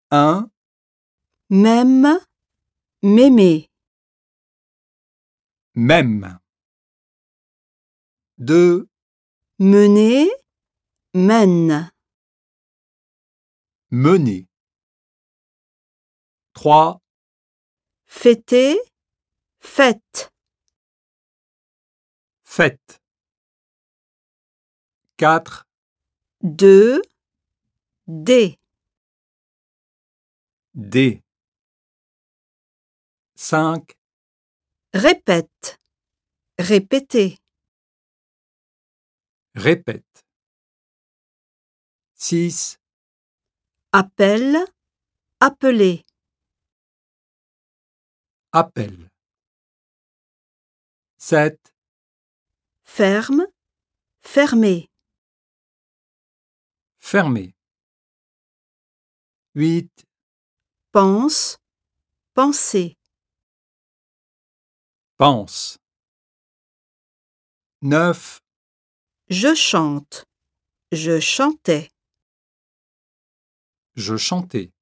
1, Même, m'aimer. même. 2, Mener, mène. mener. 3, Fêter, fête. fête. 4, Deux, des. des. 5, Répète, répéter. répète. 6, Appelle, appeler. appelle. 7, Ferme, fermer. fermer. 8, Pense, penser. pense. 9, Je chante, je chantais. je chantais.